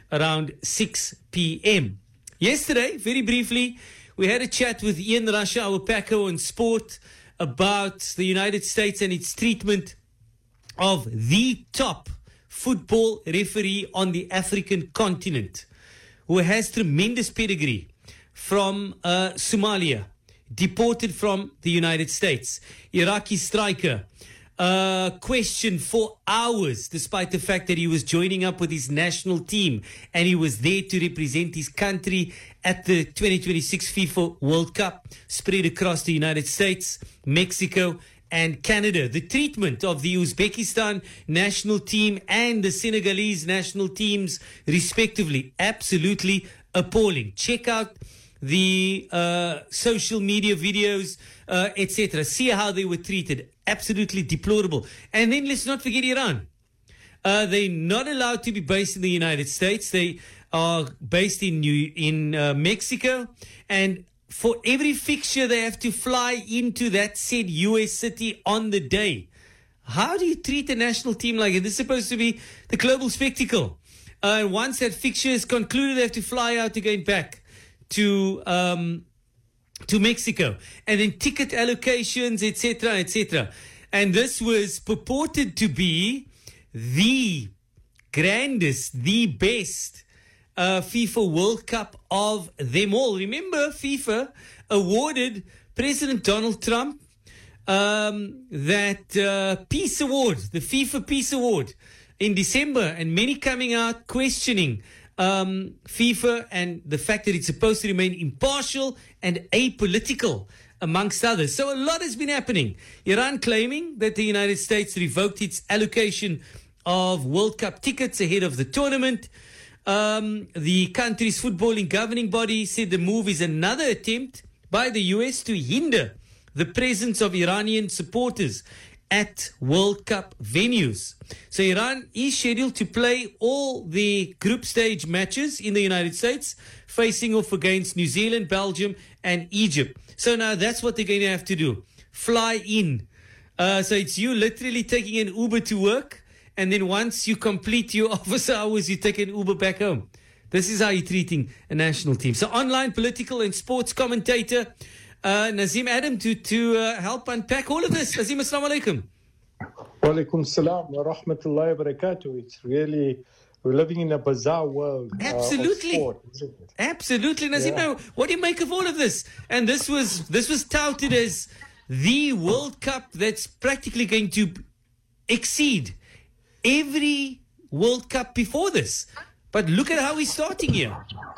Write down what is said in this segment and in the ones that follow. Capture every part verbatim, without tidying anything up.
around six p.m. Yesterday, very briefly, we had a chat with Ian Rusher, our Paco on sport, about the United States and its treatment of the top football referee on the African continent, who has tremendous pedigree, from uh, Somalia, deported from the United States, Iraqi striker, uh, questioned for hours despite the fact that he was joining up with his national team and he was there to represent his country at the twenty twenty-six FIFA World Cup, spread across the United States, Mexico and Canada. The treatment of the Uzbekistan national team and the Senegalese national teams, respectively, absolutely appalling. Check out the uh, social media videos, uh, et cetera. See how they were treated. Absolutely deplorable. And then let's not forget Iran. Uh, they're not allowed to be based in the United States. They are based in New, in uh, Mexico. And for every fixture, they have to fly into that said U S city on the day. How do you treat a national team like it? This is supposed to be the global spectacle. Uh, once that fixture is concluded, they have to fly out again back to um, to Mexico, and then ticket allocations, et cetera, et cetera. And this was purported to be the grandest, the best uh, FIFA World Cup of them all. Remember, FIFA awarded President Donald Trump um, that uh, Peace Award, the FIFA Peace Award, in December, and many coming out questioning Um, FIFA and the fact that it's supposed to remain impartial and apolitical, amongst others. So a lot has been happening. Iran claiming that the United States revoked its allocation of World Cup tickets ahead of the tournament. Um, the country's footballing governing body said the move is another attempt by the U S to hinder the presence of Iranian supporters at World Cup venues. So Iran is scheduled to play all the group stage matches in the United States, facing off against New Zealand, Belgium, and Egypt. So now that's what they're going to have to do. Fly in. Uh, so it's you literally taking an Uber to work, and then once you complete your office hours, you take an Uber back home. This is how you're treating a national team. So online political and sports commentator Uh, Nazim Adam to, to uh, help unpack all of this. Nazim, assalamu alaikum. Wa alaikum salam wa rahmatullahi wa barakatuh. It's really, we're living in a bizarre world. Absolutely. Uh, of sport, isn't it? Absolutely. Nazim, Yeah. now, what do you make of all of this? And this was this was touted as the World Cup that's practically going to exceed every World Cup before this. But look at how we're starting here.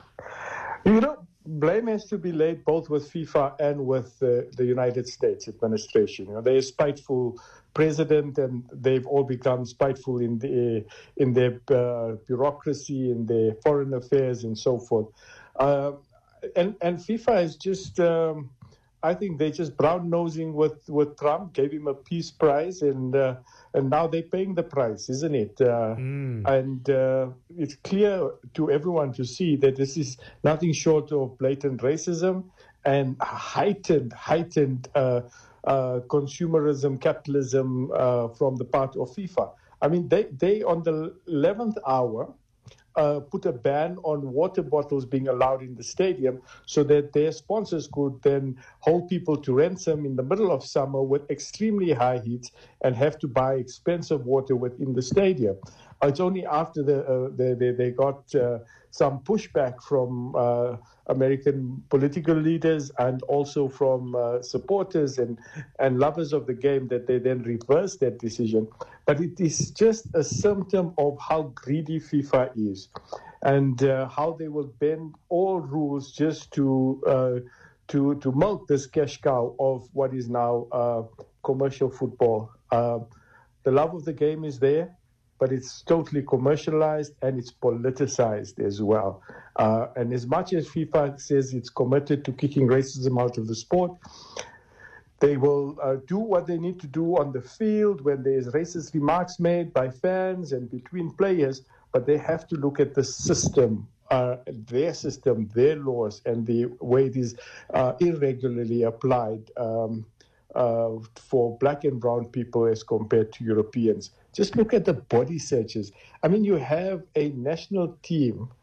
You know, blame has to be laid both with FIFA and with uh, the United States administration. You know, they're a spiteful president, and they've all become spiteful in the in their uh, bureaucracy, in their foreign affairs, and so forth. Uh, and and FIFA is just, um, I think they're just brown nosing with, with Trump. Gave him a peace prize, and uh, and now they're paying the price, isn't it? Uh, Mm. And uh, it's clear to everyone to see that this is nothing short of blatant racism and heightened, heightened uh, uh, consumerism, capitalism uh, from the part of FIFA. I mean, they, they on the eleventh hour, uh, put a ban on water bottles being allowed in the stadium so that their sponsors could then hold people to ransom in the middle of summer with extremely high heat and have to buy expensive water within the stadium. It's only after the, uh, they, they, they got uh, some pushback from uh, American political leaders and also from uh, supporters and, and lovers of the game that they then reversed that decision. But it is just a symptom of how greedy FIFA is and uh, how they will bend all rules just to, uh, to, to milk this cash cow of what is now uh, commercial football. Uh, the love of the game is there, but it's totally commercialized and it's politicized as well. Uh, and as much as FIFA says it's committed to kicking racism out of the sport, they will uh, do what they need to do on the field when there's racist remarks made by fans and between players, but they have to look at the system, uh, their system, their laws, and the way it is uh, irregularly applied um, uh, for black and brown people as compared to Europeans. Just look at the body searches. I mean, you have a national team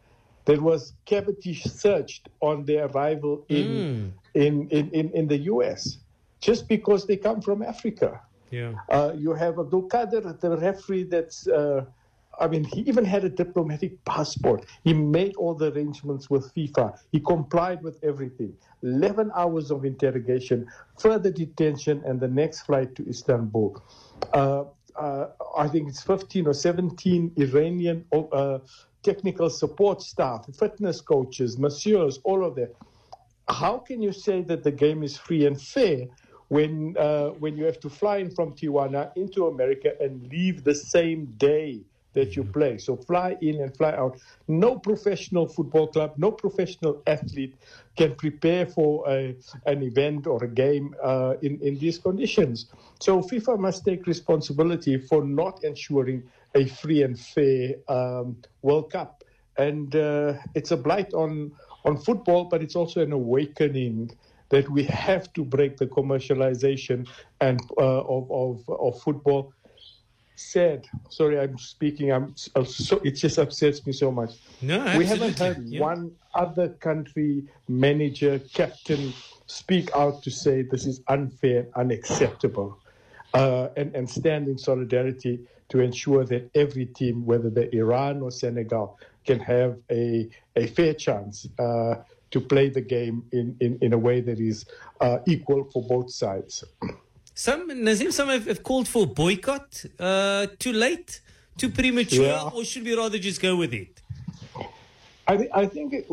that was cavity searched on their arrival in, Mm. in, in, in, in the U S, just because they come from Africa. Yeah. Uh, you have Abdul Qadir, the referee that's, uh, I mean, he even had a diplomatic passport. He made all the arrangements with FIFA. He complied with everything. eleven hours of interrogation, further detention, and the next flight to Istanbul. Uh, uh, I think it's fifteen or seventeen Iranian uh, technical support staff, fitness coaches, masseurs, all of that. How can you say that the game is free and fair when uh, when you have to fly in from Tijuana into America and leave the same day that you play? So fly in and fly out. No professional football club, no professional athlete can prepare for a, an event or a game uh, in, in these conditions. So FIFA must take responsibility for not ensuring a free and fair um, World Cup. And uh, it's a blight on, on football, but it's also an awakening that we have to break the commercialization and uh, of, of, of football. Sad. Sorry, I'm speaking. I'm so, it just upsets me so much. No, absolutely. We haven't had Yeah. one other country manager, captain, speak out to say this is unfair, unacceptable, uh, and, and stand in solidarity to ensure that every team, whether they're Iran or Senegal, can have a, a fair chance uh, to play the game in, in, in a way that is uh, equal for both sides. Some, Nazim, some have, have called for boycott. Uh, too late? Too premature? Yeah. Or should we rather just go with it? I, th- I think it,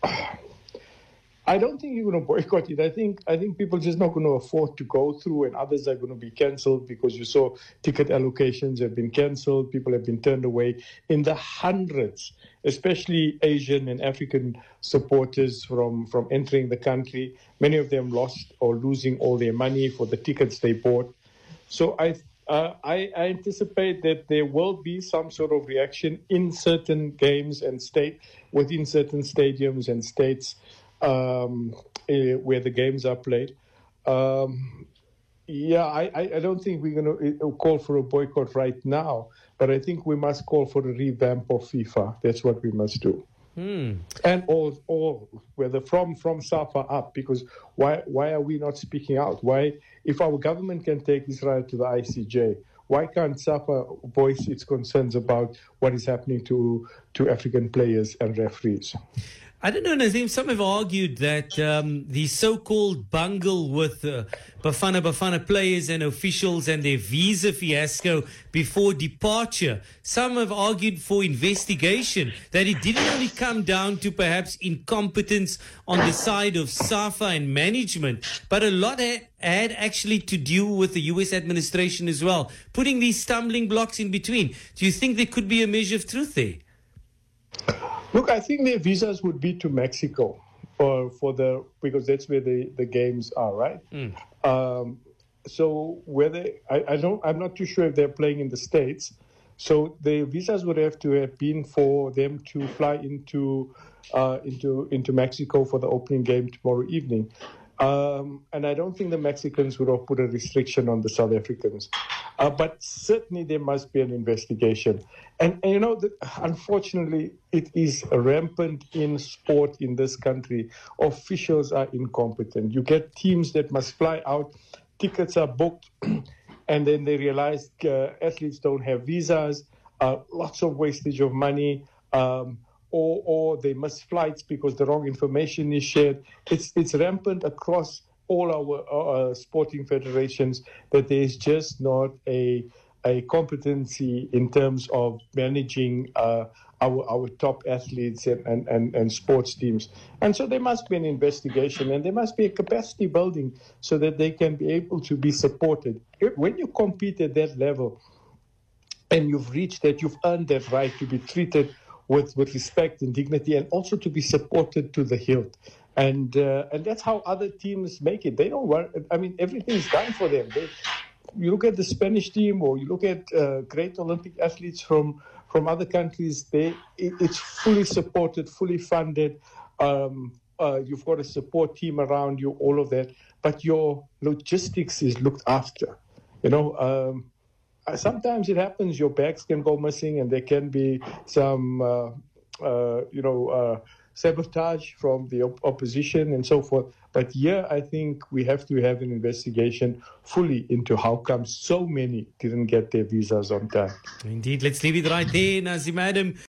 I don't think you're going to boycott it. I think I think people are just not going to afford to go through, and others are going to be cancelled because you saw ticket allocations have been cancelled. People have been turned away in the hundreds, especially Asian and African supporters from, from entering the country. Many of them lost or losing all their money for the tickets they bought. So I uh, I, I anticipate that there will be some sort of reaction in certain games and state within certain stadiums and states. Um, uh, where the games are played. Um, yeah, I, I, I don't think we're going to call for a boycott right now, but I think we must call for a revamp of FIFA. That's what we must do. Hmm. And all, all, whether from, from SAFA up, because why, why are we not speaking out? Why, if our government can take Israel to the I C J, why can't SAFA voice its concerns about what is happening to, to African players and referees? I don't know, Nazim. Some have argued that um, the so-called bungle with uh, Bafana Bafana players and officials and their visa fiasco before departure, some have argued for investigation, that it didn't only come down to perhaps incompetence on the side of SAFA and management, but a lot had, had actually to do with the U S administration as well, putting these stumbling blocks in between. Do you think there could be a measure of truth there? Look, I think their visas would be to Mexico for for the because that's where the, the games are, right? Mm. Um, so whether I, I don't, I'm not too sure if they're playing in the States. So the visas would have to have been for them to fly into uh, into into Mexico for the opening game tomorrow evening. Um, and I don't think the Mexicans would have put a restriction on the South Africans. Uh, but certainly there must be an investigation. And, and you know, the, unfortunately, it is rampant in sport in this country. Officials are incompetent. You get teams that must fly out, tickets are booked, and then they realize uh, athletes don't have visas, uh, lots of wastage of money, um, Or, or they miss flights because the wrong information is shared. It's it's rampant across all our uh, sporting federations that there is just not a a competency in terms of managing uh, our our top athletes and, and, and, and sports teams. And so there must be an investigation and there must be a capacity building so that they can be able to be supported. When you compete at that level and you've reached that, you've earned that right to be treated with, with respect and dignity, and also to be supported to the hilt. And uh, and that's how other teams make it. They don't worry. I mean, everything's done for them. They, you look at the Spanish team, or you look at uh, great Olympic athletes from, from other countries, they it, it's fully supported, fully funded. Um, uh, you've got a support team around you, all of that. But your logistics is looked after. You know, um, sometimes it happens, your bags can go missing and there can be some uh, uh, you know, uh, sabotage from the op- opposition and so forth. But here, I think we have to have an investigation fully into how come so many didn't get their visas on time. Indeed. Let's leave it right there, Nazim Adam.